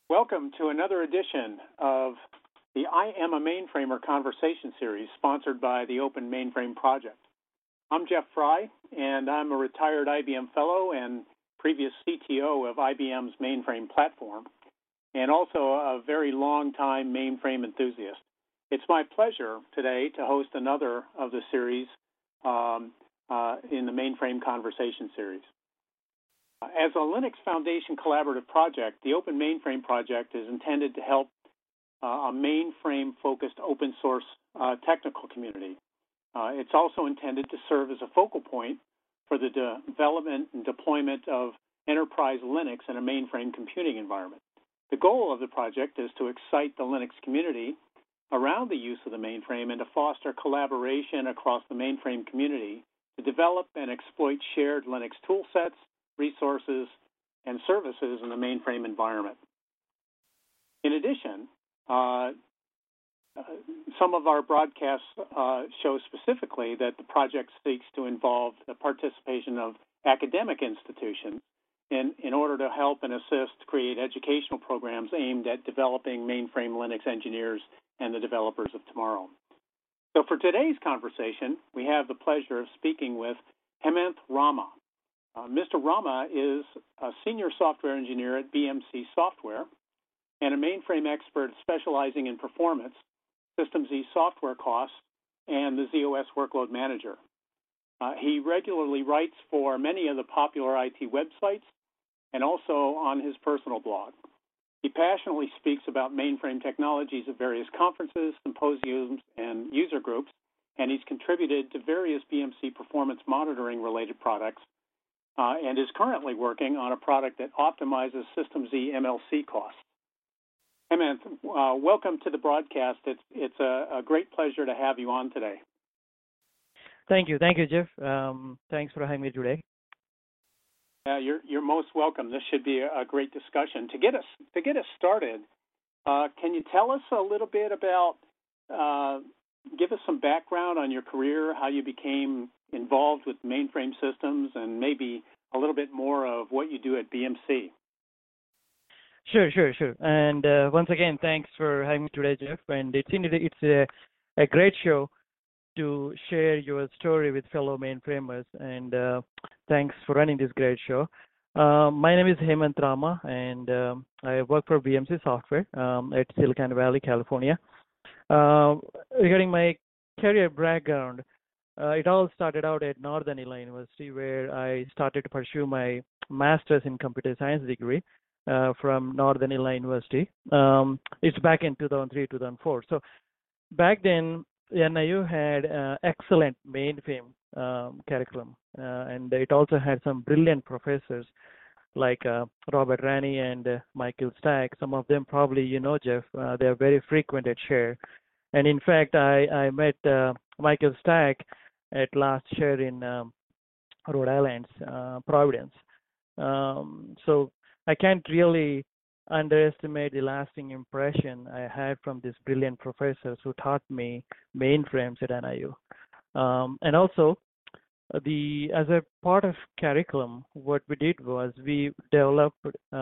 Welcome to another edition of the I Am a Mainframer conversation series sponsored by the Open Mainframe Project. I'm Jeff Fry, and I'm a retired IBM fellow and previous CTO of IBM's mainframe platform, and also a very long-time mainframe enthusiast. It's my pleasure today to host another of the series in the Mainframe Conversation series. As a Linux Foundation collaborative project, the Open Mainframe Project is intended to help a mainframe-focused open source technical community. It's also intended to serve as a focal point for the development and deployment of enterprise Linux in a mainframe computing environment. The goal of the project is to excite the Linux community around the use of the mainframe and to foster collaboration across the mainframe community to develop and exploit shared Linux toolsets, resources, and services in the mainframe environment. In addition, some of our broadcasts show specifically that the project seeks to involve the participation of academic institutions in order to help and assist create educational programs aimed at developing mainframe Linux engineers and the developers of tomorrow. So for today's conversation, we have the pleasure of speaking with Hemant Rama. Mr. Rama is a senior software engineer at BMC Software and a mainframe expert specializing in performance, System Z software costs, and the ZOS Workload Manager. He regularly writes for many of the popular IT websites and also on his personal blog. He passionately speaks about mainframe technologies at various conferences, symposiums, and user groups, and he's contributed to various BMC performance monitoring related products and is currently working on a product that optimizes System Z MLC costs. Hemant, welcome to the broadcast. It's a great pleasure to have you on today. Thank you, Jeff. Thanks for having me today. You're most welcome. This should be a great discussion. To get us started, can you tell us a little bit about, give us some background on your career, how you became involved with mainframe systems, and maybe a little bit more of what you do at BMC? Sure. And once again, thanks for having me today, Jeff. And it's a great show to share your story with fellow mainframers. And thanks for running this great show. My name is Hemant Rama, and I work for BMC Software at Silicon Valley, California. Regarding my career background, it all started out at Northern Illinois University, where I started to pursue my master's in computer science degree from Northern Illinois University. It's back in 2003, 2004. So back then, NIU had excellent mainframe curriculum, and it also had some brilliant professors like Robert Ranney and Michael Stack. Some of them probably you know, Jeff. They are very frequent at Share. And in fact, I met Michael Stack at last Share in Rhode Island, Providence. So I can't really underestimate the lasting impression I had from these brilliant professors who taught me mainframes at NIU. And also, as a part of curriculum, what we did was we developed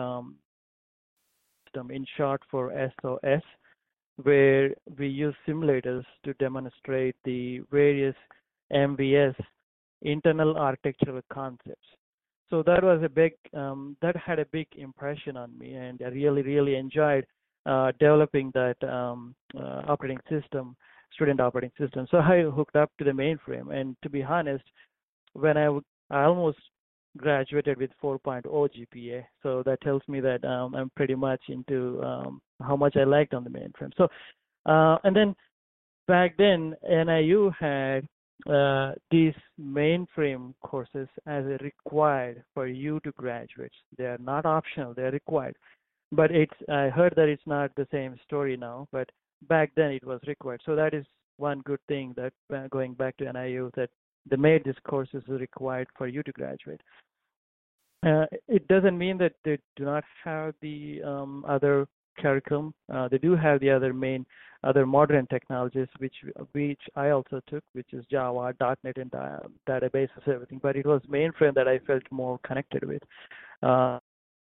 in short for SOS, where we use simulators to demonstrate the various MVS internal architectural concepts. So that was that had a big impression on me, and I really enjoyed developing that operating system, student operating system. So I hooked up to the mainframe, and to be honest, when I almost graduated with 4.0 GPA, so that tells me that I'm pretty much into how much I liked on the mainframe. So and then back then NIU had these mainframe courses as a required for you to graduate. They are not optional; they are required. But I heard that it's not the same story now. But back then it was required. So that is one good thing that going back to NIU, that they made these courses required for you to graduate. It doesn't mean that they do not have the other curriculum. They do have the other modern technologies, which I also took, which is Java, .NET, and databases, everything. But it was mainframe that I felt more connected with.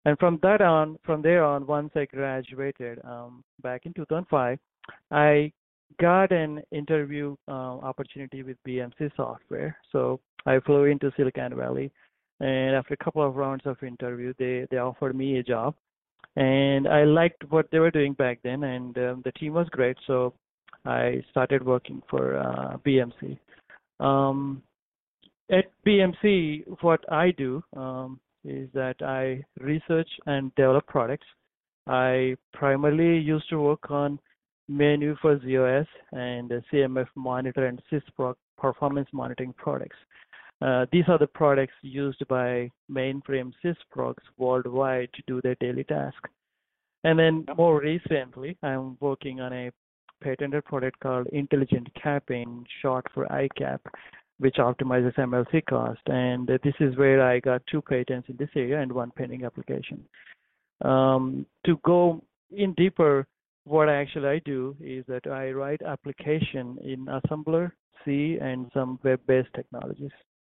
And from there on, once I graduated back in 2005, I got an interview opportunity with BMC Software. So I flew into Silicon Valley, and after a couple of rounds of interview, they offered me a job, and I liked what they were doing back then, and the team was great. So I started working for BMC. Um, at BMC, what I do is that I research and develop products. I primarily used to work on menu for ZOS and CMF monitor and SysProc performance monitoring products. These are the products used by mainframe SysProcs worldwide to do their daily tasks. And then more recently, I'm working on a patented product called Intelligent Capping, short for ICAP, which optimizes MLC cost. And this is where I got 2 patents in this area and 1 pending application. To go in deeper, what I do is that I write application in assembler, C, and some web-based technologies.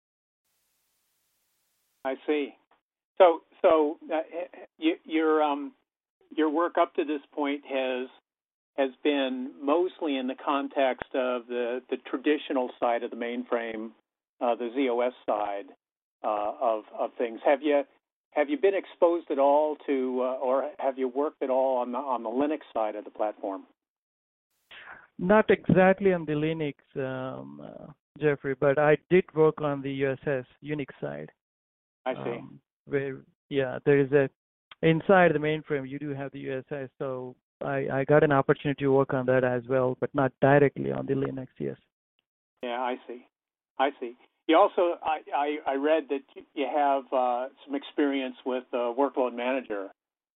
I see. So your work up to this point has been mostly in the context of the traditional side of the mainframe, the ZOS side of things. Have you been exposed at all to, or have you worked at all on the Linux side of the platform? Not exactly on the Linux, Jeffrey, but I did work on the USS Unix side. I see. Where there is inside the mainframe you do have the USS, so I got an opportunity to work on that as well, but not directly on the Linux. Yes. Yeah, I see. You also, I read that you have some experience with Workload Manager.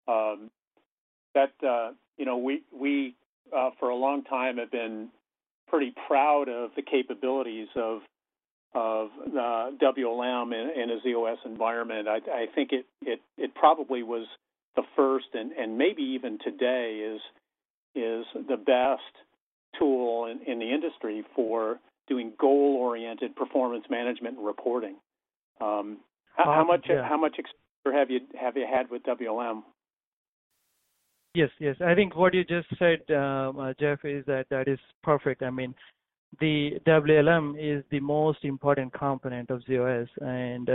We for a long time have been pretty proud of the capabilities of WLM in a ZOS environment. I think it probably was the first, and maybe even today is the best tool in the industry for doing goal-oriented performance management and reporting. How much exposure have you had with WLM? Yes. I think what you just said, Jeff, is that is perfect. I mean, the WLM is the most important component of ZOS, and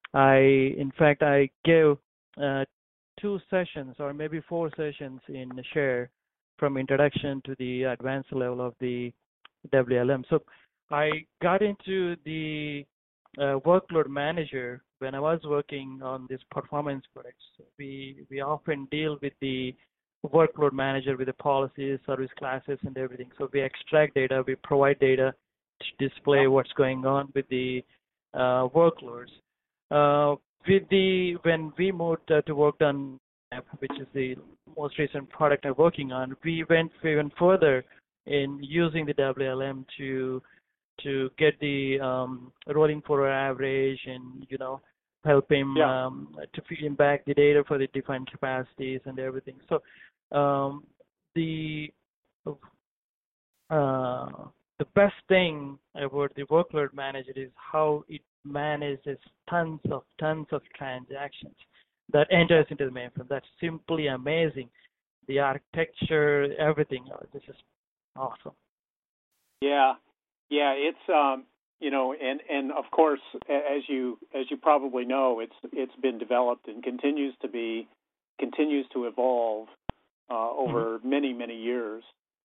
I gave 2 sessions or maybe 4 sessions in Share from introduction to the advanced level of the WLM. So I got into the workload manager when I was working on this performance products. We often deal with the workload manager with the policies, service classes, and everything. So we extract data, we provide data to display what's going on with the workloads. When we moved to work on app, which is the most recent product I'm working on, we went even further in using the WLM to get the rolling forward average and help him to feed him back the data for the defined capacities and everything. So the best thing about the workload manager is how it manages tons of transactions that enters into the mainframe. That's simply amazing. The architecture, everything, this is awesome. Yeah, it's and of course, as you probably know, it's been developed and continues to evolve over many years.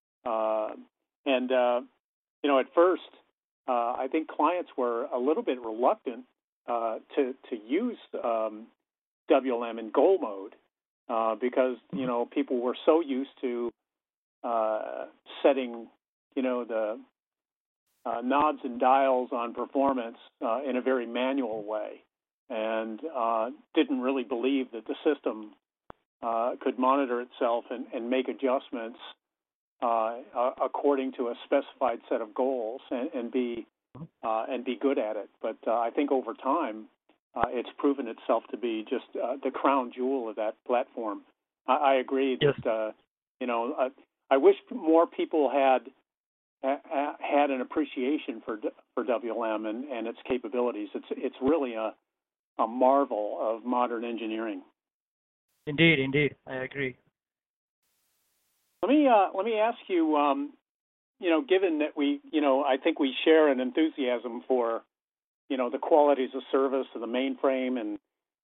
At first, I think clients were a little bit reluctant to use WLM in goal mode because people were so used to setting the knobs and dials on performance in a very manual way, and didn't really believe that the system could monitor itself and make adjustments according to a specified set of goals and be good at it. But I think over time, it's proven itself to be just the crown jewel of that platform. I agree that I wish more people had an appreciation for WLM and its capabilities. It's really a marvel of modern engineering. Indeed, I agree. Let me ask you, given that I think we share an enthusiasm for, the qualities of service of the mainframe, and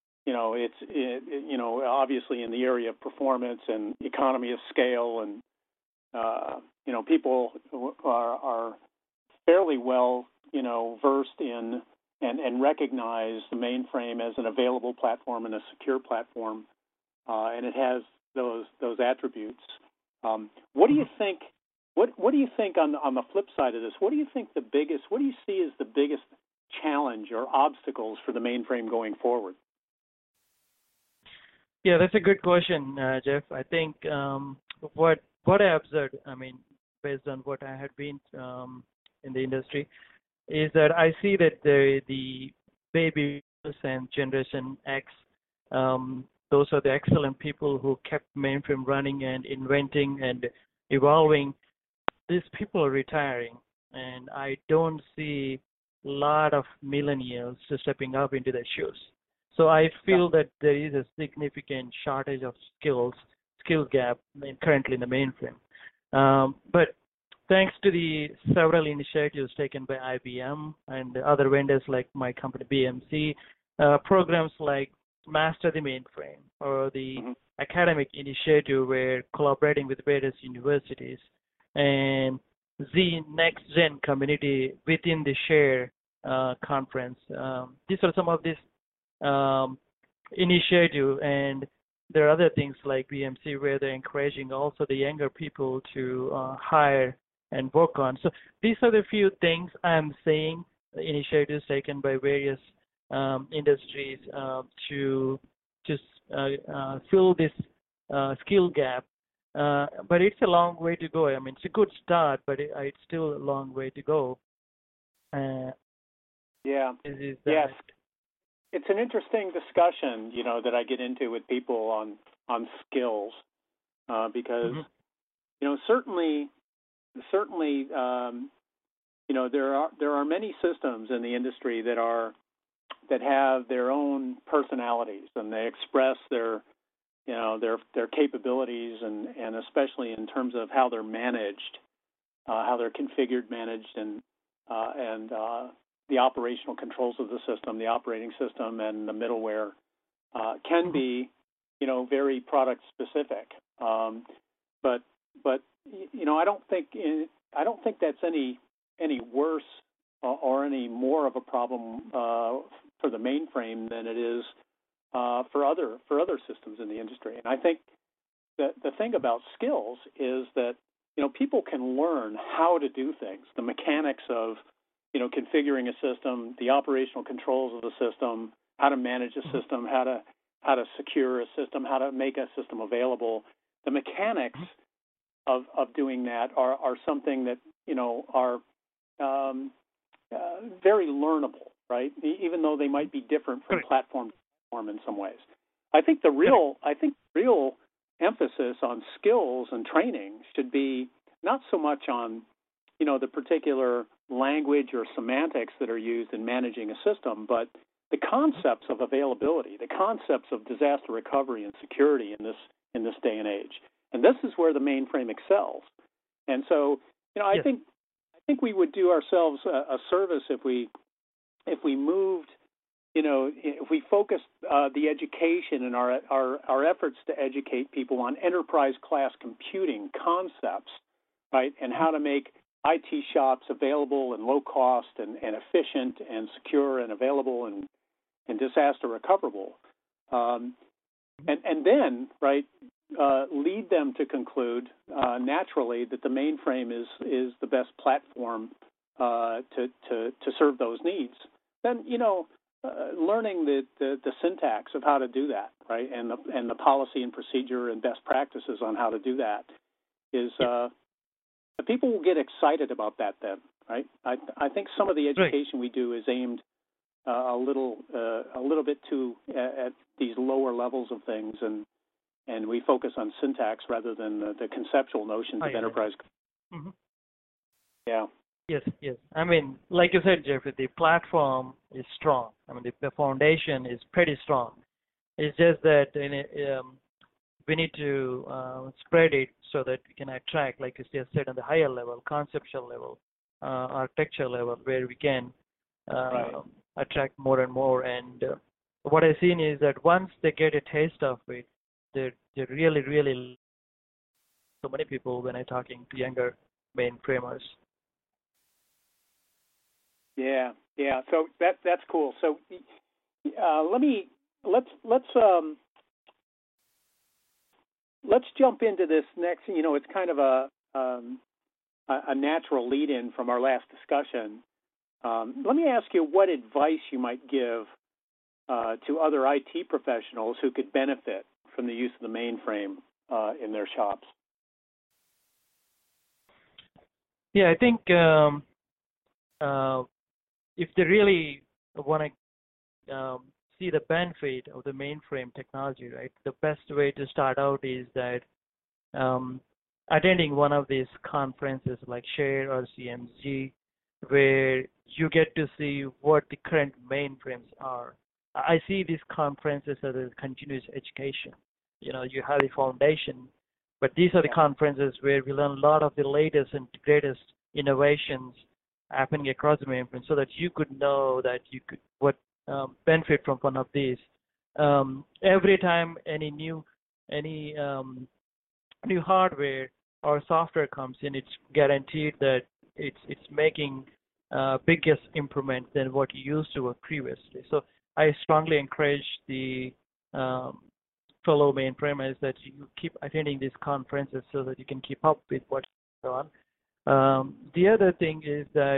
obviously in the area of performance and economy of scale, and people are fairly well, versed in and recognize the mainframe as an available platform and a secure platform, and it has those attributes. What do you think? What do you think on the flip side of this? What do you think what do you see as the biggest challenge or obstacles for the mainframe going forward? Yeah, that's a good question, Jeff. I think what I observed, based on what I had been in the industry, is that I see that the baby boomers and Generation X, those are the excellent people who kept mainframe running and inventing and evolving. These people are retiring, and I don't see a lot of millennials stepping up into their shoes. So I feel that there is a significant shortage of skill gap currently in the mainframe. But thanks to the several initiatives taken by IBM and other vendors like my company BMC, programs like Master the Mainframe or the academic initiative where collaborating with various universities, and the Next Gen community within the SHARE conference. These are some of these initiative, and there are other things like BMC where they're encouraging also the younger people to hire and work on. So these are the few things I'm seeing, initiatives taken by various industries to just fill this skill gap. But it's a long way to go. It's a good start, but it's still a long way to go. Yes. It's an interesting discussion, that I get into with people on skills, because, certainly, there are many systems in the industry that have their own personalities, and they express their capabilities, and especially in terms of how they're managed, how they're configured, managed, and the operational controls of the system, the operating system, and the middleware can be, very product specific. But I don't think that's any worse or any more of a problem for the mainframe than it is for other systems in the industry. And I think that the thing about skills is that people can learn how to do things, the mechanics of configuring a system, the operational controls of the system, how to manage a system, how to secure a system, how to make a system available. The mechanics of doing that are something that are very learnable, right? Even though they might be different from platform to platform in some ways. I think the real emphasis on skills and training should be not so much on the particular language or semantics that are used in managing a system, but the concepts of availability, the concepts of disaster recovery and security in this day and age. And this is where the mainframe excels. And so, I think we would do ourselves a service if we moved, if we focused the education and our efforts to educate people on enterprise class computing concepts, right, and how to make IT shops available and low cost and efficient and secure and available and disaster recoverable, and then, right, lead them to conclude naturally that the mainframe is the best platform to serve those needs. Then learning the syntax of how to do that, right, and the policy and procedure and best practices on how to do that is. The people will get excited about that then, right? I think some of the education we do is aimed a little bit too at these lower levels of things, and we focus on syntax rather than the conceptual notions of enterprise. Mm-hmm. Yeah. Yes. Like you said, Jeffrey, the platform is strong. The foundation is pretty strong. It's just that we need to spread it so that we can attract, like you just said, on the higher level, conceptual level, architecture level, where we can Right. attract more and more. And what I've seen is that once they get a taste of it, they really, really, so many people when I'm talking to younger mainframers. Yeah. Yeah. So that's cool. So let's jump into this next. It's kind of a natural lead-in from our last discussion. Let me ask you what advice you might give to other IT professionals who could benefit from the use of the mainframe in their shops. Yeah, I think if they really want to see the benefit of the mainframe technology, right, the best way to start out is that attending one of these conferences like SHARE or CMG, where you get to see what the current mainframes are. I see these conferences as a continuous education. You have the foundation, but these are the conferences where we learn a lot of the latest and greatest innovations happening across the mainframe, so that you could know that you could benefit from one of these. Every time any new hardware or software comes in, it's guaranteed that it's making biggest improvement than what you used to work previously. So I strongly encourage the fellow mainframers that you keep attending these conferences so that you can keep up with what's going on. The other thing is that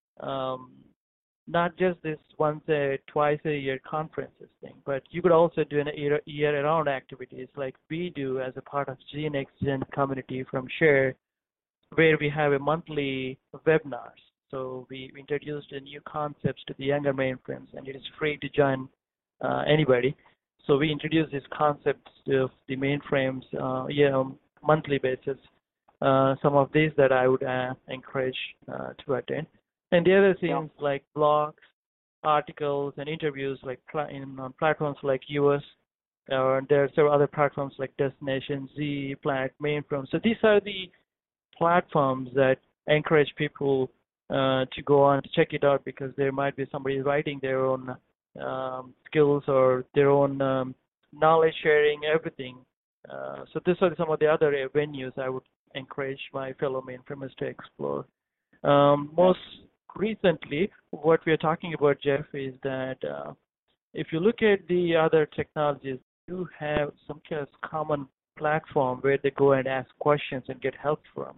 not just this twice a year conferences thing, but you could also do an year-round activities like we do as a part of GNXGen community from SHARE, where we have a monthly webinars. So we introduced a new concepts to the younger mainframes, and it is free to join anybody. So we introduce these concepts of the mainframes monthly basis. Some of these that I would encourage to attend. And the other things like blogs, articles, and interviews like on platforms like yours. There are several other platforms like Destination Z, Planet Mainframe. So these are the platforms that encourage people to go on to check it out, because there might be somebody writing their own skills or their own knowledge sharing, everything. So these are some of the other venues I would encourage my fellow mainframers to explore. Most recently, what we are talking about, Jeff, is that if you look at the other technologies, you have some kind of common platform where they go and ask questions and get help from.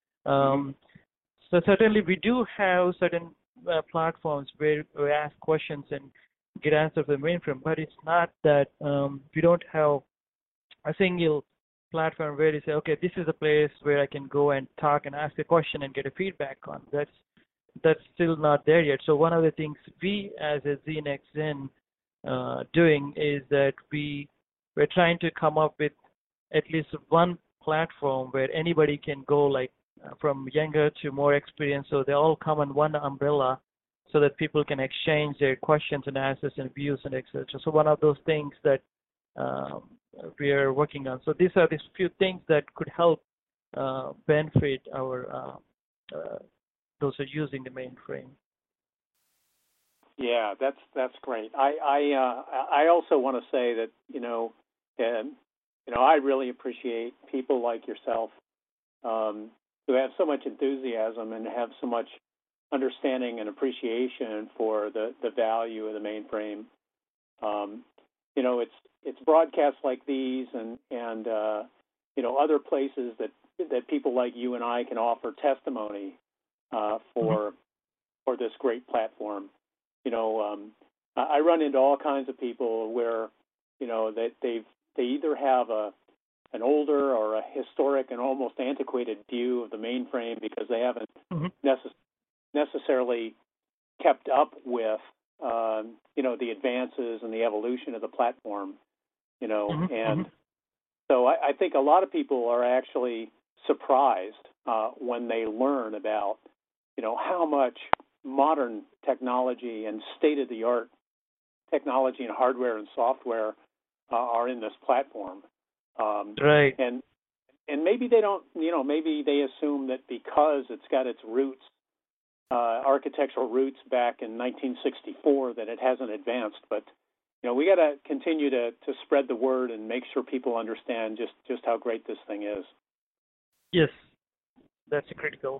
So certainly we do have certain platforms where we ask questions and get answers from the mainframe, but it's not that we don't have a single platform where you say, okay, this is a place where I can go and talk and ask a question and get a feedback on. That's still not there yet. So one of the things we as a ZNXN doing is that we're trying to come up with at least one platform where anybody can go, like from younger to more experienced, so they all come on one umbrella so that people can exchange their questions and answers and views and etc. So one of those things that we are working on. So these are these few things that could help benefit our those who are using the mainframe. Yeah, that's great. I also want to say that I really appreciate people like yourself who have so much enthusiasm and have so much understanding and appreciation for the value of the mainframe. It's broadcasts like these and other places that people like you and I can offer testimony for this great platform. I run into all kinds of people where that they either have an older or a historic and almost antiquated view of the mainframe because they haven't necessarily kept up with the advances and the evolution of the platform. And so I think a lot of people are actually surprised when they learn about how much modern technology and state-of-the-art technology and hardware and software are in this platform. Right. And maybe they don't, maybe they assume that because it's got its roots, architectural roots back in 1964, that it hasn't advanced. But we got to continue to spread the word and make sure people understand just how great this thing is. Yes, that's critical.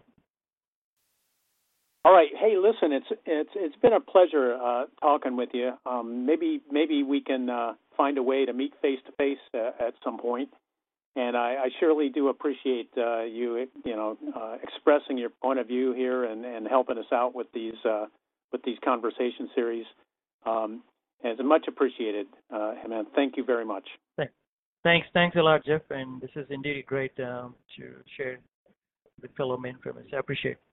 All right. Hey, listen, it's been a pleasure talking with you. Maybe we can find a way to meet face to face at some point. And I surely do appreciate you expressing your point of view here and helping us out with these conversation series. It's much appreciated, and thank you very much. Thanks a lot, Jeff. And this is indeed great to share with fellow mainframers. I appreciate it.